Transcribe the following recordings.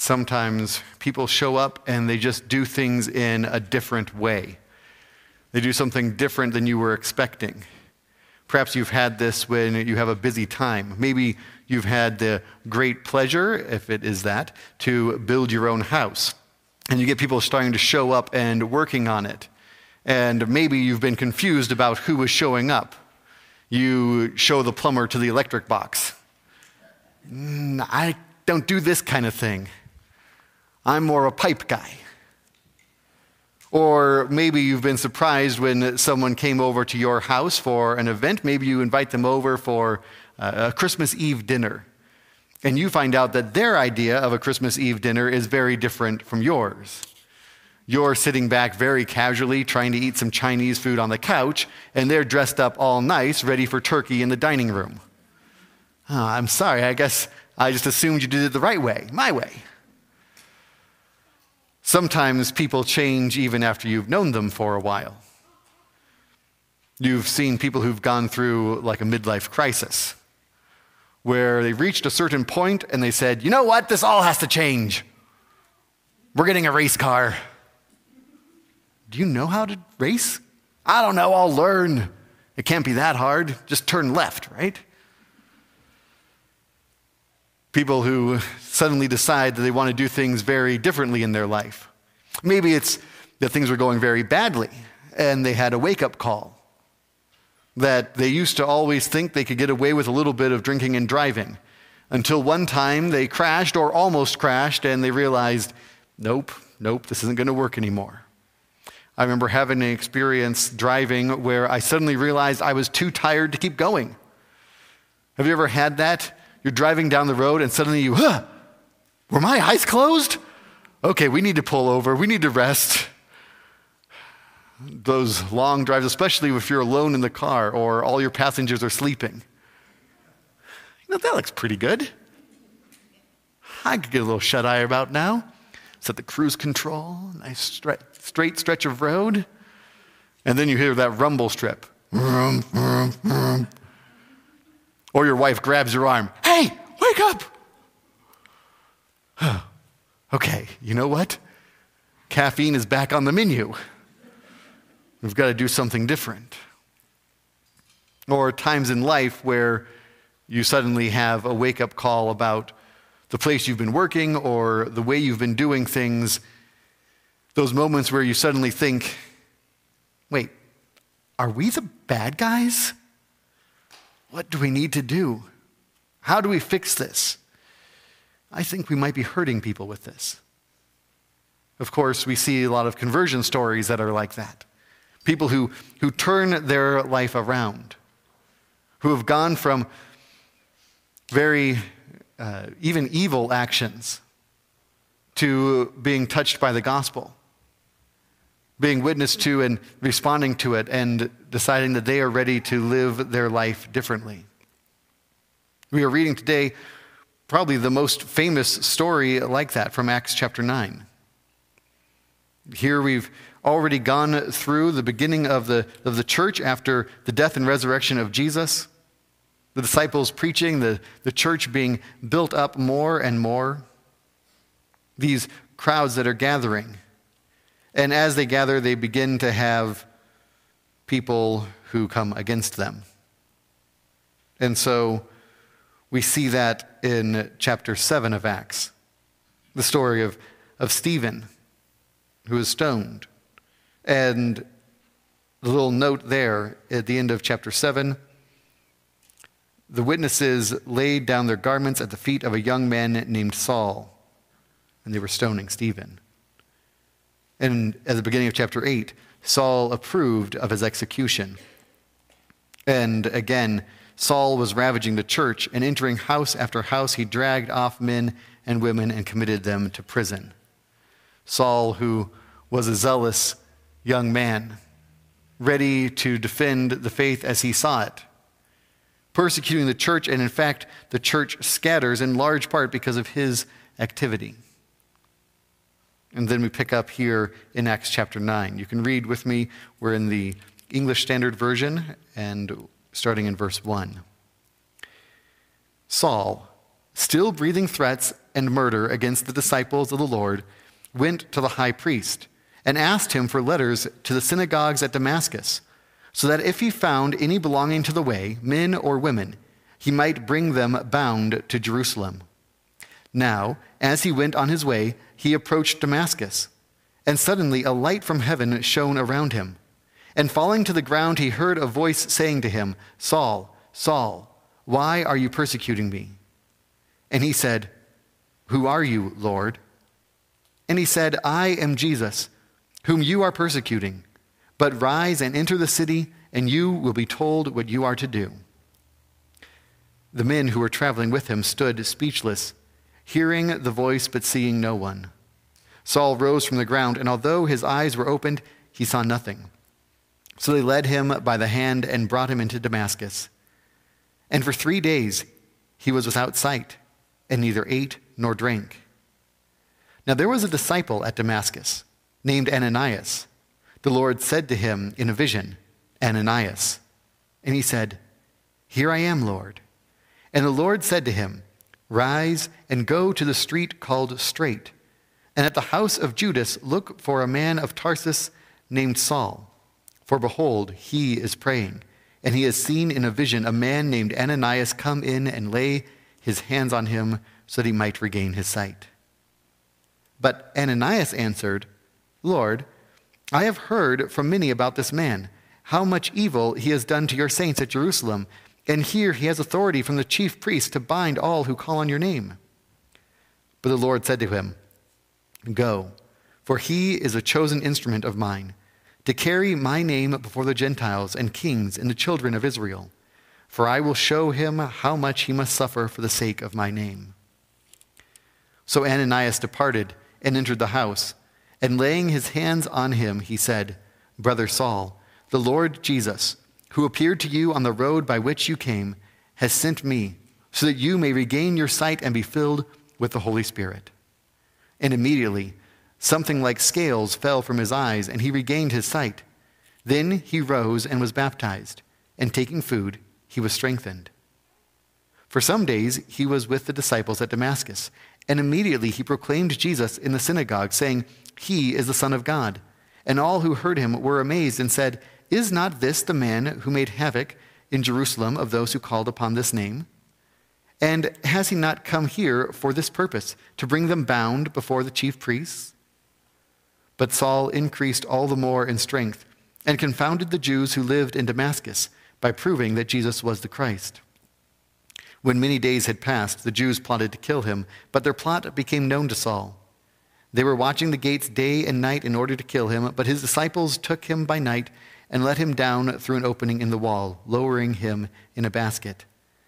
Sometimes people show up and they just do things in a different way. They do something different than you were expecting. Perhaps you've had this when you have a busy time. Maybe you've had the great pleasure, if it is that, to build your own house. And you get people starting to show up and working on it. And maybe you've been confused about who is showing up. You show the plumber to the electric box. I don't do this kind of thing. I'm more a pipe guy. Or maybe you've been surprised when someone came over to your house for an event. Maybe you invite them over for a Christmas Eve dinner. And you find out that their idea of a Christmas Eve dinner is very different from yours. You're sitting back very casually trying to eat some Chinese food on the couch, and they're dressed up all nice, ready for turkey in the dining room. Oh, I'm sorry, I guess I just assumed you did it the right way, my way. Sometimes people change even after you've known them for a while. You've seen people who've gone through like a midlife crisis, where they reached a certain point and they said, you know what, this all has to change. We're getting a race car. Do you know how to race? I don't know, I'll learn. It can't be that hard. Just turn left, right? People who suddenly decide that they want to do things very differently in their life. Maybe it's that things were going very badly and they had a wake-up call. That they used to always think they could get away with a little bit of drinking and driving until one time they crashed or almost crashed and they realized, nope, this isn't going to work anymore. I remember having an experience driving where I suddenly realized I was too tired to keep going. Have you ever had that? You're driving down the road and suddenly were my eyes closed? Okay, we need to pull over. We need to rest. Those long drives, especially if you're alone in the car or all your passengers are sleeping. That looks pretty good. I could get a little shut-eye about now. Set the cruise control, nice straight stretch of road. And then you hear that rumble strip. Vroom, vroom, vroom. Or your wife grabs your arm. Hey, wake up! Okay, you know what? Caffeine is back on the menu. We've got to do something different. Or times in life where you suddenly have a wake-up call about the place you've been working or the way you've been doing things. Those moments where you suddenly think, wait, are we the bad guys? What do we need to do? How do we fix this? I think we might be hurting people with this. Of course, we see a lot of conversion stories that are like that. People who turn their life around, who have gone from very even evil actions to being touched by the gospel, being witnessed to and responding to it and deciding that they are ready to live their life differently. We are reading today probably the most famous story like that from Acts chapter 9. Here we've already gone through the beginning of the church after the death and resurrection of Jesus, the disciples preaching, the church being built up more and more, these crowds that are gathering. And as they gather, they begin to have people who come against them. And so we see that in chapter 7 of Acts, the story of Stephen, who is stoned. And the little note there at the end of chapter 7, the witnesses laid down their garments at the feet of a young man named Saul, and they were stoning Stephen. And at the beginning of chapter 8, Saul approved of his execution. And again, Saul was ravaging the church, and entering house after house, he dragged off men and women and committed them to prison. Saul, who was a zealous young man, ready to defend the faith as he saw it, persecuting the church, and in fact, the church scatters in large part because of his activity. And then we pick up here in Acts chapter 9. You can read with me. We're in the English Standard Version, and starting in verse 1. Saul, still breathing threats and murder against the disciples of the Lord, went to the high priest and asked him for letters to the synagogues at Damascus, so that if he found any belonging to the way, men or women, he might bring them bound to Jerusalem. Now, as he went on his way, he approached Damascus, and suddenly a light from heaven shone around him. And falling to the ground, he heard a voice saying to him, "Saul, Saul, why are you persecuting me?" And he said, "Who are you, Lord?" And he said, "I am Jesus, whom you are persecuting. But rise and enter the city, and you will be told what you are to do." The men who were traveling with him stood speechless, hearing the voice but seeing no one. Saul rose from the ground, and although his eyes were opened, he saw nothing. So they led him by the hand and brought him into Damascus. And for 3 days he was without sight, and neither ate nor drank. Now there was a disciple at Damascus named Ananias. The Lord said to him in a vision, "Ananias." And he said, "Here I am, Lord." And the Lord said to him, "Rise and go to the street called Straight, and at the house of Judas look for a man of Tarsus named Saul. For behold, he is praying, and he has seen in a vision a man named Ananias come in and lay his hands on him so that he might regain his sight." But Ananias answered, "Lord, I have heard from many about this man, how much evil he has done to your saints at Jerusalem, and here he has authority from the chief priests to bind all who call on your name." But the Lord said to him, "Go, for he is a chosen instrument of mine, to carry my name before the Gentiles and kings and the children of Israel. For I will show him how much he must suffer for the sake of my name." So Ananias departed and entered the house, and laying his hands on him, he said, "Brother Saul, the Lord Jesus, who appeared to you on the road by which you came, has sent me, so that you may regain your sight and be filled with the Holy Spirit." And immediately something like scales fell from his eyes, and he regained his sight. Then he rose and was baptized, and taking food, he was strengthened. For some days he was with the disciples at Damascus, and immediately he proclaimed Jesus in the synagogue, saying, "He is the Son of God." And all who heard him were amazed and said, "Is not this the man who made havoc in Jerusalem of those who called upon this name? And has he not come here for this purpose, to bring them bound before the chief priests?" But Saul increased all the more in strength and confounded the Jews who lived in Damascus by proving that Jesus was the Christ. When many days had passed, the Jews plotted to kill him, but their plot became known to Saul. They were watching the gates day and night in order to kill him, but his disciples took him by night and let him down through an opening in the wall, lowering him in a basket.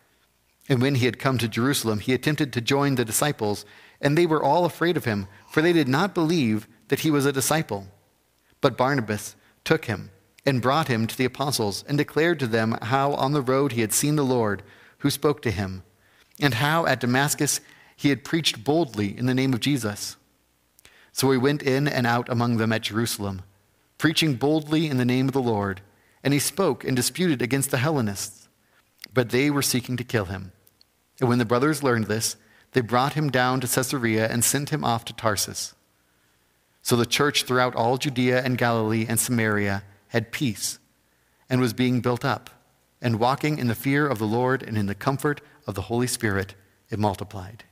And when he had come to Jerusalem, he attempted to join the disciples, and they were all afraid of him, for they did not believe that he was a disciple. But Barnabas took him and brought him to the apostles and declared to them how on the road he had seen the Lord, who spoke to him, and how at Damascus he had preached boldly in the name of Jesus. So he went in and out among them at Jerusalem, preaching boldly in the name of the Lord, and he spoke and disputed against the Hellenists. But they were seeking to kill him. And when the brothers learned this, they brought him down to Caesarea and sent him off to Tarsus. So the church throughout all Judea and Galilee and Samaria had peace and was being built up, and walking in the fear of the Lord and in the comfort of the Holy Spirit, it multiplied.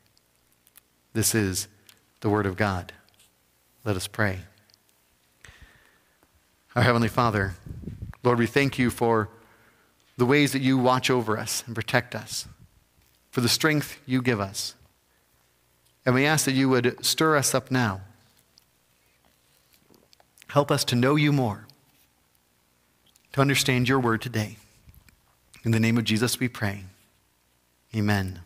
This is the word of God. Let us pray. Our Heavenly Father, Lord, we thank you for the ways that you watch over us and protect us, for the strength you give us. And we ask that you would stir us up now. Help us to know you more, to understand your word today. In the name of Jesus we pray. Amen.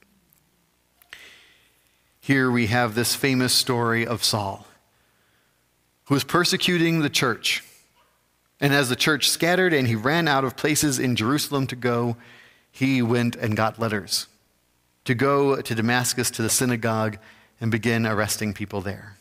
Here we have this famous story of Saul, who was persecuting the church. And as the church scattered and he ran out of places in Jerusalem to go, he went and got letters to go to Damascus to the synagogue and begin arresting people there.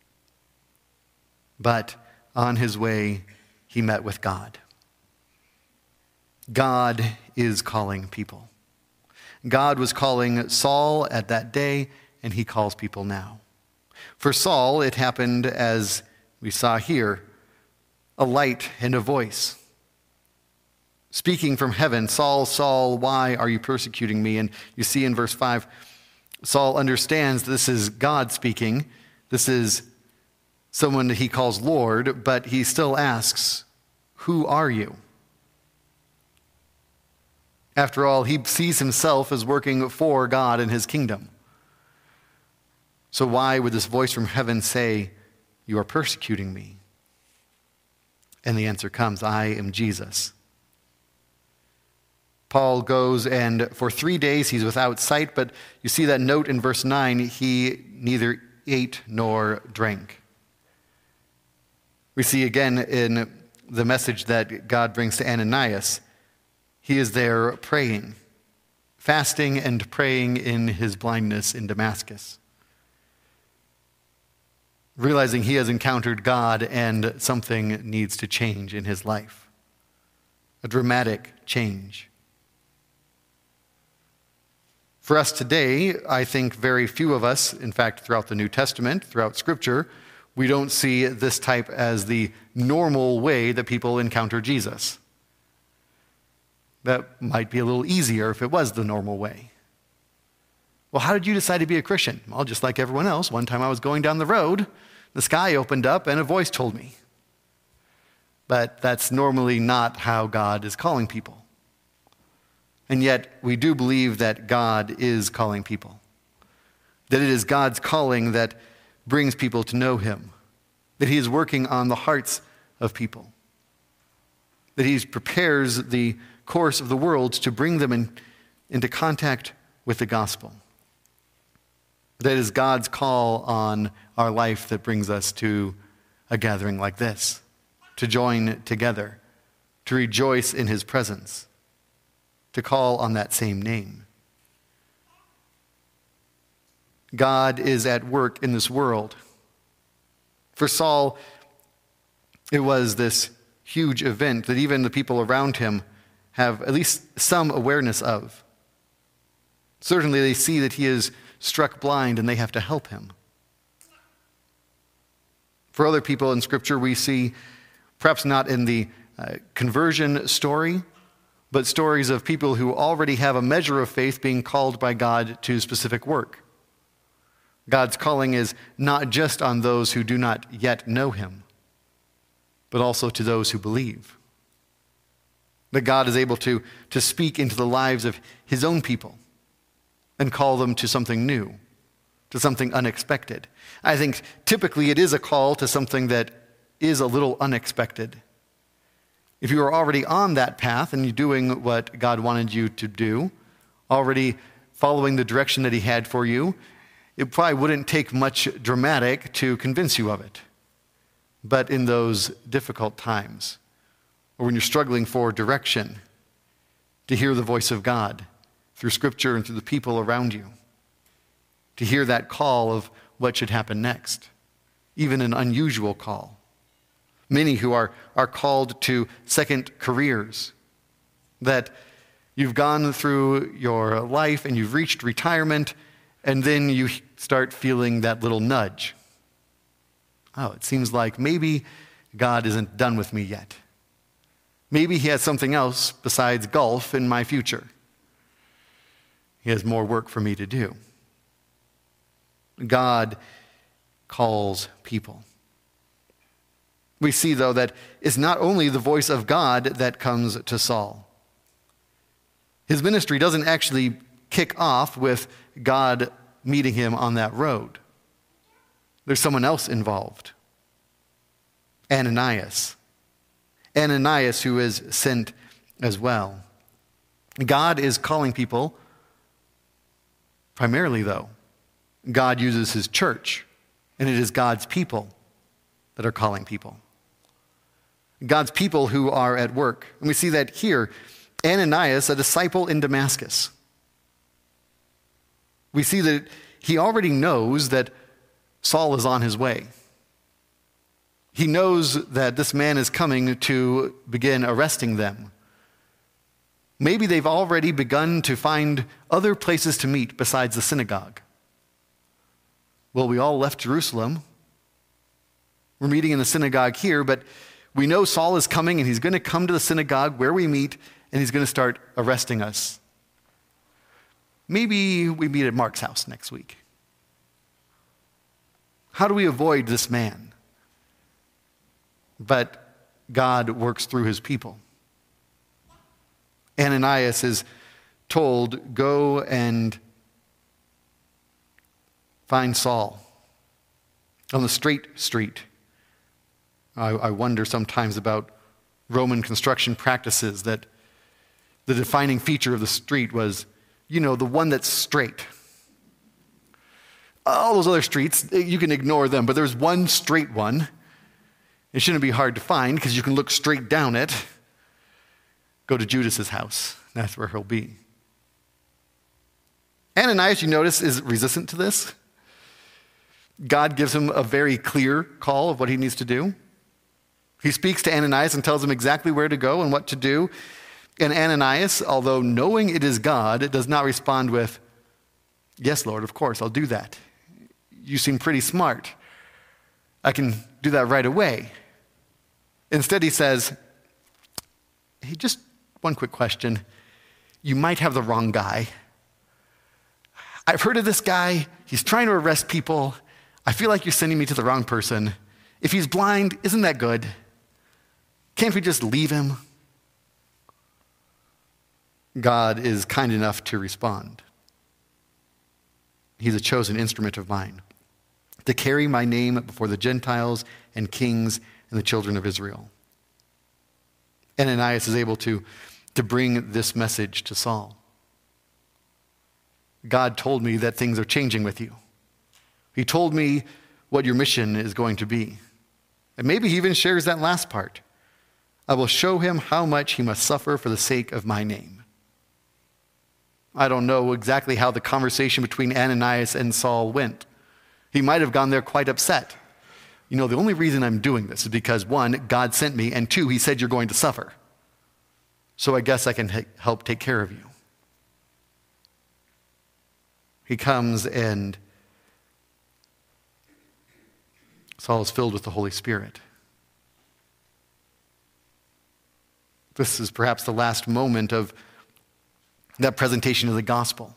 But on his way, he met with God. God is calling people. God was calling Saul at that day, and he calls people now. For Saul, it happened as we saw here, a light and a voice. Speaking from heaven, Saul, Saul, why are you persecuting me? And you see in verse 5, Saul understands this is God speaking. This is someone that he calls Lord, but he still asks, who are you? After all, he sees himself as working for God and his kingdom. So why would this voice from heaven say, you are persecuting me? And the answer comes, I am Jesus. Paul goes, and for 3 days he's without sight, but you see that note in verse 9, he neither ate nor drank. We see again in the message that God brings to Ananias, he is there praying, fasting and praying in his blindness in Damascus, realizing he has encountered God and something needs to change in his life, a dramatic change. For us today, I think very few of us, in fact, throughout the New Testament, throughout Scripture, we don't see this type as the normal way that people encounter Jesus. That might be a little easier if it was the normal way. Well, how did you decide to be a Christian? Well, just like everyone else, one time I was going down the road, the sky opened up and a voice told me. But that's normally not how God is calling people. And yet, we do believe that God is calling people. That it is God's calling that brings people to know him. That he is working on the hearts of people. That he prepares the course of the world to bring them into contact with the gospel. That it is God's call on our life that brings us to a gathering like this. To join together. To rejoice in his presence. To call on that same name. God is at work in this world. For Saul, it was this huge event that even the people around him have at least some awareness of. Certainly they see that he is struck blind and they have to help him. For other people in Scripture, we see, perhaps not in the conversion story, but stories of people who already have a measure of faith being called by God to specific work. God's calling is not just on those who do not yet know him, but also to those who believe. That God is able to speak into the lives of his own people and call them to something new, to something unexpected. I think typically it is a call to something that is a little unexpected. If you are already on that path and you're doing what God wanted you to do, already following the direction that he had for you, it probably wouldn't take much dramatic to convince you of it. But in those difficult times, or when you're struggling for direction, to hear the voice of God through Scripture and through the people around you, to hear that call of what should happen next, even an unusual call. Many who are called to second careers, that you've gone through your life and you've reached retirement, and then you start feeling that little nudge. Oh, it seems like maybe God isn't done with me yet. Maybe he has something else besides golf in my future. He has more work for me to do. God calls people. We see, though, that it's not only the voice of God that comes to Saul. His ministry doesn't actually kick off with God meeting him on that road. There's someone else involved. Ananias. Ananias, who is sent as well. God is calling people, primarily, though. God uses his church, and it is God's people that are calling people. God's people who are at work. And we see that here. Ananias, a disciple in Damascus. We see that he already knows that Saul is on his way. He knows that this man is coming to begin arresting them. Maybe they've already begun to find other places to meet besides the synagogue. Well, we all left Jerusalem. We're meeting in the synagogue here, but we know Saul is coming, and he's going to come to the synagogue where we meet, and he's going to start arresting us. Maybe we meet at Mark's house next week. How do we avoid this man? But God works through his people. Ananias is told, go and find Saul on the straight street. I wonder sometimes about Roman construction practices that the defining feature of the street was, the one that's straight. All those other streets, you can ignore them, but there's one straight one. It shouldn't be hard to find because you can look straight down it. Go to Judas's house. That's where he'll be. Ananias, you notice, is resistant to this. God gives him a very clear call of what he needs to do. He speaks to Ananias and tells him exactly where to go and what to do. And Ananias, although knowing it is God, does not respond with, yes, Lord, of course, I'll do that. You seem pretty smart. I can do that right away. Instead, he says, hey, just one quick question. You might have the wrong guy. I've heard of this guy. He's trying to arrest people. I feel like you're sending me to the wrong person. If he's blind, isn't that good? Can't we just leave him? God is kind enough to respond. He's a chosen instrument of mine to carry my name before the Gentiles and kings and the children of Israel. Ananias is able to bring this message to Saul. God told me that things are changing with you. He told me what your mission is going to be. And maybe he even shares that last part. I will show him how much he must suffer for the sake of my name. I don't know exactly how the conversation between Ananias and Saul went. He might have gone there quite upset. The only reason I'm doing this is because, one, God sent me, and two, he said you're going to suffer. So I guess I can help take care of you. He comes and Saul is filled with the Holy Spirit. This is perhaps the last moment of that presentation of the gospel.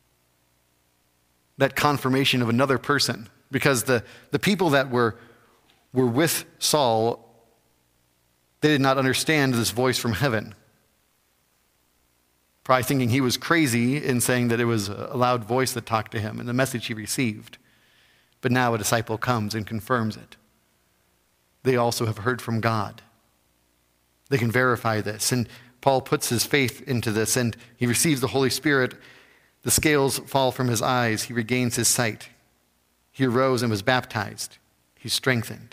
That confirmation of another person. Because the people that were with Saul, they did not understand this voice from heaven. Probably thinking he was crazy in saying that it was a loud voice that talked to him and the message he received. But now a disciple comes and confirms it. They also have heard from God. They can verify this. And Paul puts his faith into this, and he receives the Holy Spirit. The scales fall from his eyes. He regains his sight. He arose and was baptized. He's strengthened.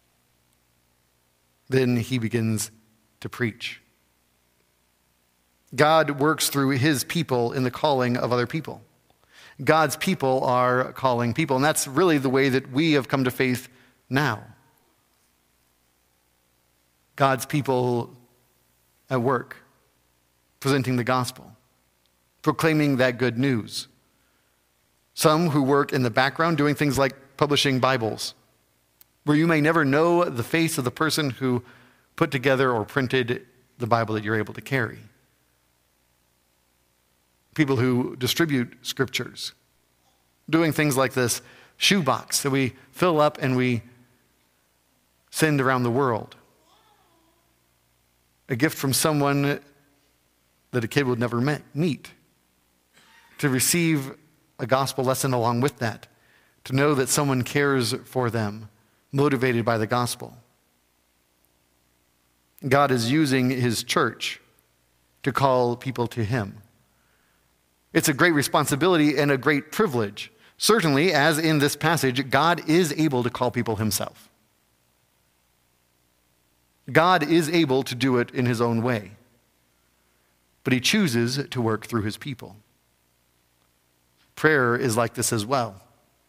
Then he begins to preach. God works through his people in the calling of other people. God's people are calling people, and that's really the way that we have come to faith now. God's people at work, presenting the gospel, proclaiming that good news. Some who work in the background doing things like publishing Bibles, where you may never know the face of the person who put together or printed the Bible that you're able to carry. People who distribute scriptures, doing things like this shoebox that we fill up and we send around the world. A gift from someone that a kid would never meet. To receive a gospel lesson along with that. To know that someone cares for them, motivated by the gospel. God is using his church to call people to him. It's a great responsibility and a great privilege. Certainly, as in this passage, God is able to call people himself. God is able to do it in his own way. But he chooses to work through his people. Prayer is like this as well.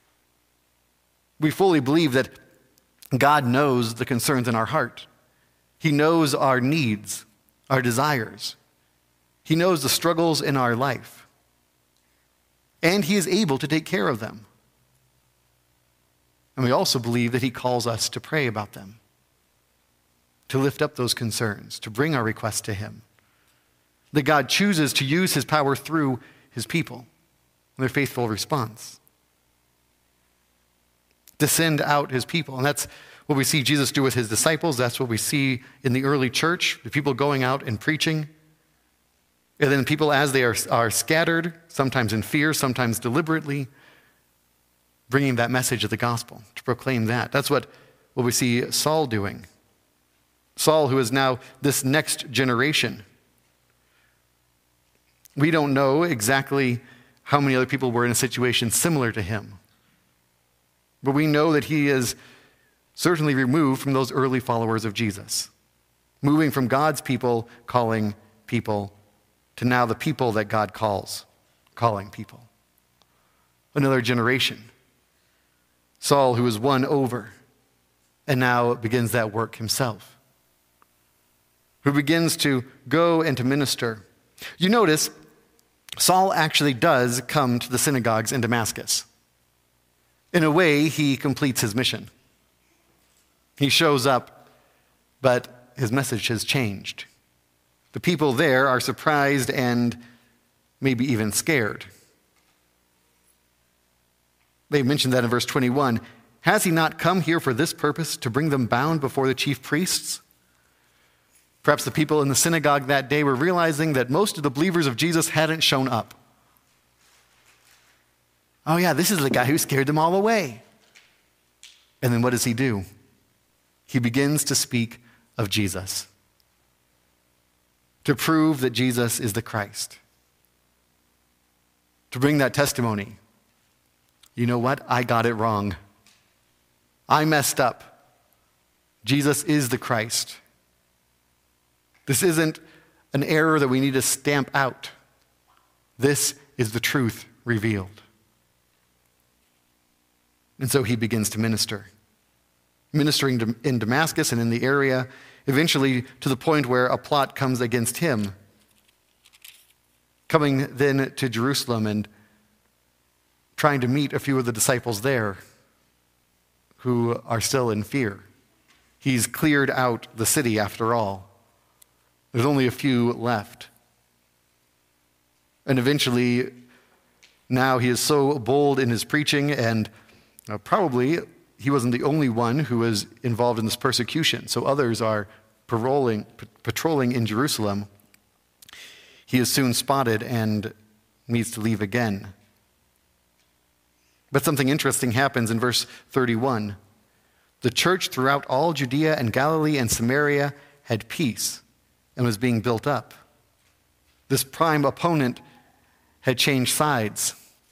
We fully believe that God knows the concerns in our heart. He knows our needs, our desires. He knows the struggles in our life, and he is able to take care of them. And we also believe that he calls us to pray about them, to lift up those concerns, to bring our requests to him. That God chooses to use his power through his people and their faithful response, to send out his people. And that's what we see Jesus do with his disciples. That's what we see in the early church, the people going out and preaching. And then people, as they are scattered, sometimes in fear, sometimes deliberately, bringing that message of the gospel, to proclaim that. That's what we see Saul doing. Saul, who is now this next generation. We don't know exactly how many other people were in a situation similar to him. But we know that he is certainly removed from those early followers of Jesus, moving from God's people, calling people, to now the people that God calls, calling people. Another generation. Saul, who was won over, and now begins that work himself, who begins to go and to minister. You notice, Saul actually does come to the synagogues in Damascus. In a way, he completes his mission. He shows up, but his message has changed. The people there are surprised and maybe even scared. They mentioned that in verse 21. Has he not come here for this purpose, to bring them bound before the chief priests? Perhaps the people in the synagogue that day were realizing that most of the believers of Jesus hadn't shown up. Oh yeah, this is the guy who scared them all away. And then what does he do? He begins to speak of Jesus, to prove that Jesus is the Christ, to bring that testimony. You know what? I got it wrong. I messed up. Jesus is the Christ. This isn't an error that we need to stamp out. This is the truth revealed. And so he begins to minister, ministering in Damascus and in the area, eventually to the point where a plot comes against him, coming then to Jerusalem and trying to meet a few of the disciples there who are still in fear. He's cleared out the city after all. There's only a few left. And eventually, now he is so bold in his preaching, and probably he wasn't the only one who was involved in this persecution. So others are patrolling in Jerusalem. He is soon spotted and needs to leave again. But something interesting happens in verse 31. The church throughout all Judea and Galilee and Samaria had peace and was being built up. This prime opponent had changed sides.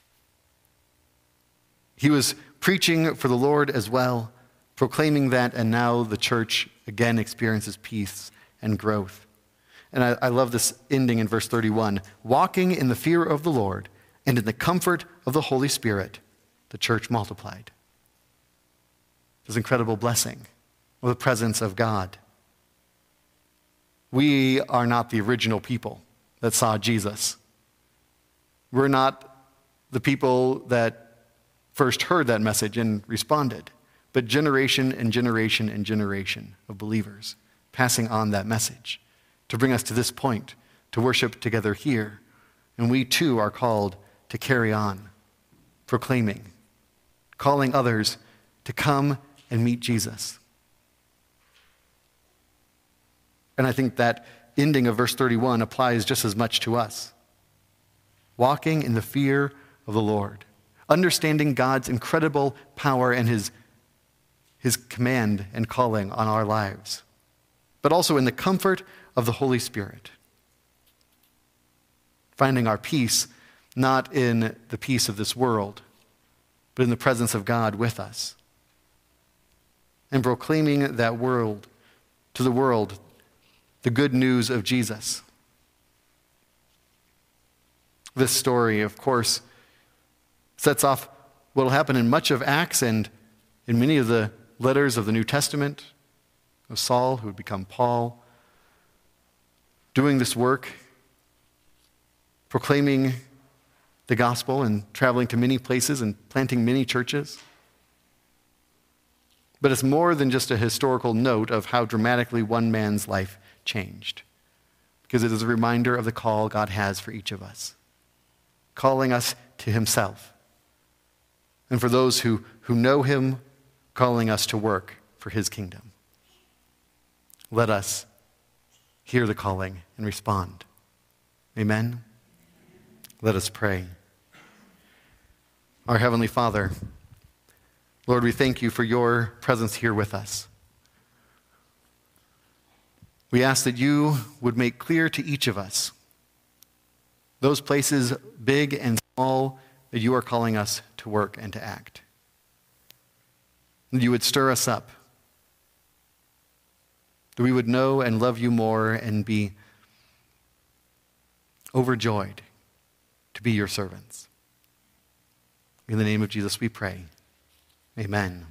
He was preaching for the Lord as well, proclaiming that, and now the church again experiences peace and growth. And I love this ending in verse 31. Walking in the fear of the Lord and in the comfort of the Holy Spirit, the church multiplied. This incredible blessing of the presence of God. We are not the original people that saw Jesus. We're not the people that first heard that message and responded, but generation and generation and generation of believers passing on that message to bring us to this point, to worship together here. And we too are called to carry on, proclaiming, calling others to come and meet Jesus. And I think that ending of verse 31 applies just as much to us. Walking in the fear of the Lord, understanding God's incredible power and his command and calling on our lives, but also in the comfort of the Holy Spirit. Finding our peace not in the peace of this world, but in the presence of God with us. And proclaiming that world to the world, the good news of Jesus. This story, of course, sets off what will happen in much of Acts and in many of the letters of the New Testament, of Saul, who would become Paul, doing this work proclaiming the gospel and traveling to many places and planting many churches. But it's more than just a historical note of how dramatically one man's life changed, because it is a reminder of the call God has for each of us, calling us to himself. And for those who know him, calling us to work for his kingdom. Let us hear the calling and respond. Amen? Let us pray. Our Heavenly Father, Lord, we thank you for your presence here with us. We ask that you would make clear to each of us those places, big and small, that you are calling us to work and to act. That you would stir us up, that we would know and love you more and be overjoyed to be your servants. In the name of Jesus we pray. Amen.